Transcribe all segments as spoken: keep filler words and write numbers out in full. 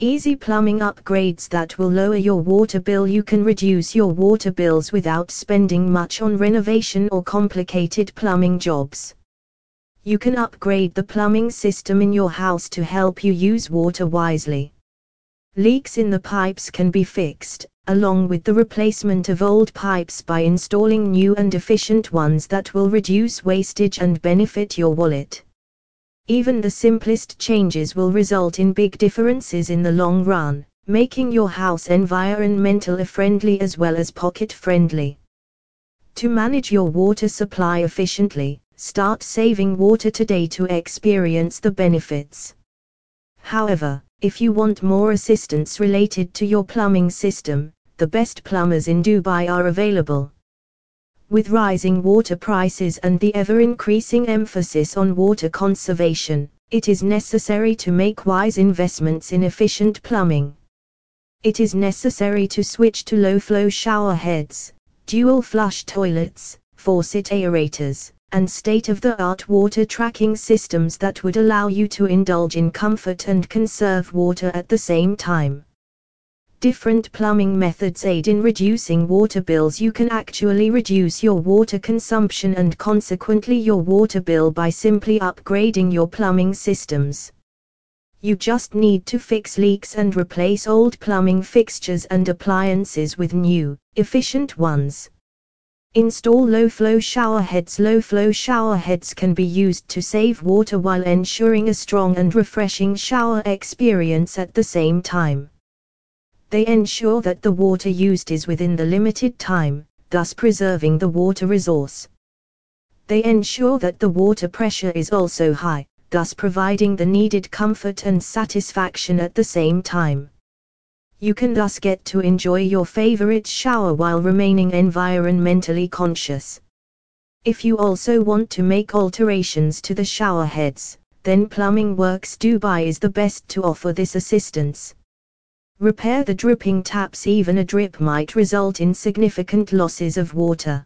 Easy plumbing upgrades that will lower your water bill. You can reduce your water bills without spending much on renovation or complicated plumbing jobs. You can upgrade the plumbing system in your house to help you use water wisely. Leaks in the pipes can be fixed, along with the replacement of old pipes by installing new and efficient ones that will reduce wastage and benefit your wallet. Even the simplest changes will result in big differences in the long run, making your house environmentally friendly as well as pocket friendly. To manage your water supply efficiently, start saving water today to experience the benefits. However, if you want more assistance related to your plumbing system, the best plumbers in Dubai are available. With rising water prices and the ever-increasing emphasis on water conservation, it is necessary to make wise investments in efficient plumbing. It is necessary to switch to low-flow shower heads, dual-flush toilets, faucet aerators, and state-of-the-art water tracking systems that would allow you to indulge in comfort and conserve water at the same time. Different plumbing methods aid in reducing water bills. You can actually reduce your water consumption and consequently your water bill by simply upgrading your plumbing systems. You just need to fix leaks and replace old plumbing fixtures and appliances with new, efficient ones. Install low-flow shower heads. Low-flow shower heads can be used to save water while ensuring a strong and refreshing shower experience at the same time. They ensure that the water used is within the limited time, thus preserving the water resource. They ensure that the water pressure is also high, thus providing the needed comfort and satisfaction at the same time. You can thus get to enjoy your favorite shower while remaining environmentally conscious. If you also want to make alterations to the shower heads, then Plumbing Works Dubai is the best to offer this assistance. Repair the dripping taps. Even a drip might result in significant losses of water.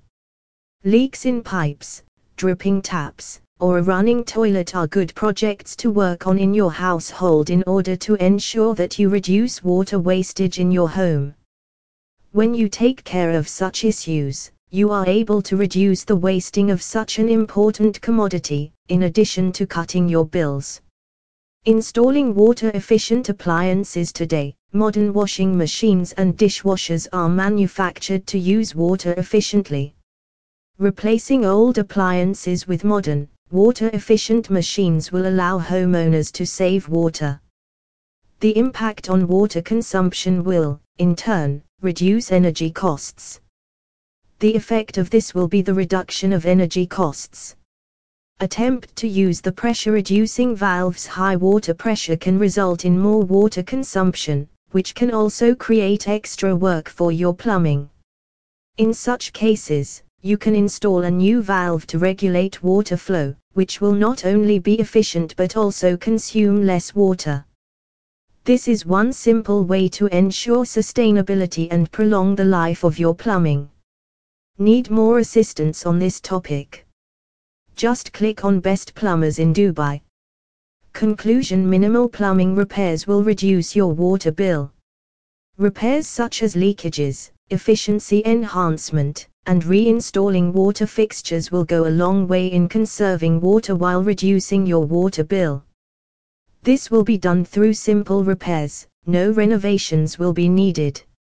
Leaks in pipes, dripping taps, or a running toilet are good projects to work on in your household in order to ensure that you reduce water wastage in your home. When you take care of such issues, you are able to reduce the wasting of such an important commodity, in addition to cutting your bills. Installing water-efficient appliances. Today, modern washing machines and dishwashers are manufactured to use water efficiently. Replacing old appliances with modern, water-efficient machines will allow homeowners to save water. The impact on water consumption will, in turn, reduce energy costs. The effect of this will be the reduction of energy costs. Attempt to use the pressure-reducing valves. High water pressure can result in more water consumption, which can also create extra work for your plumbing. In such cases, you can install a new valve to regulate water flow, which will not only be efficient but also consume less water. This is one simple way to ensure sustainability and prolong the life of your plumbing. Need more assistance on this topic? Just click on Best Plumbers in Dubai. Conclusion: minimal plumbing repairs will reduce your water bill. Repairs such as leakages, efficiency enhancement, and reinstalling water fixtures will go a long way in conserving water while reducing your water bill. This will be done through simple repairs, no renovations will be needed.